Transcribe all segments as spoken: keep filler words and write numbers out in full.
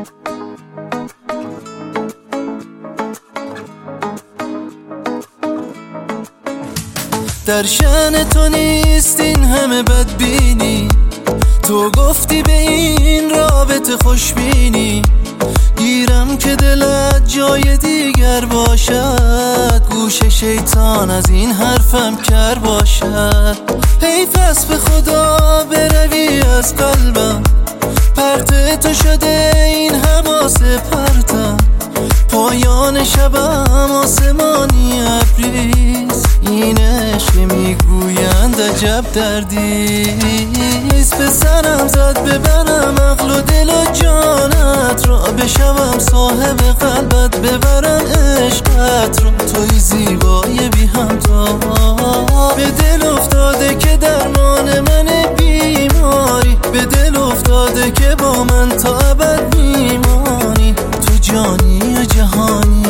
در شأن تو نیست این همه بدبینی، تو گفتی به این رابطه خوشبینی. گیرم که دلت جای دیگر باشد، گوش شیطان از این حرفم کر باشد. حیف است به خدا بروی از قلبم، پرت تو شده این حواس پرتم. پایان شبم آسمانی ابریست، این عشق میگویند عجب دردیست. به سرم زد ببرم عقل و دل و جانت را، بشوم صاحب قلبت ببرم عشقت را. توی زیبای بی همتا، به دل افتاده که درمان من بیماری، به دل افتاده که با من تا ابد میمانی. تو جانی و جهانی.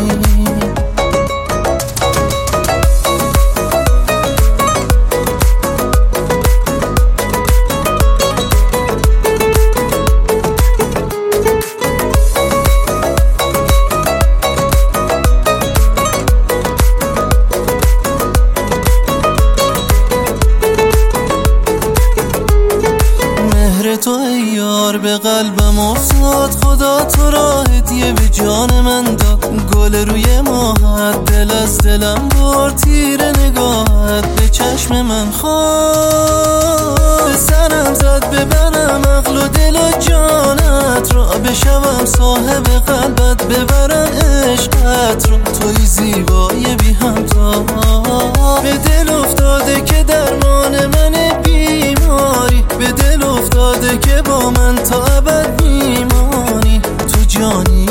تو ای یار به قلبم افتاد، خدا تو را هدیه به جان من داد. گل روی ماهت دل از دلم برد، تیر نگاهت به چشم من خورد. به سرم زد ببرم عقل و دل و جانت را، بشوم صاحب قلبت ببرم عشقت را. توی زیبای بی همتا، به دل افتاده که درمان من بیماری، به دل افتاده که با من تا ابد میمانی. تو جانی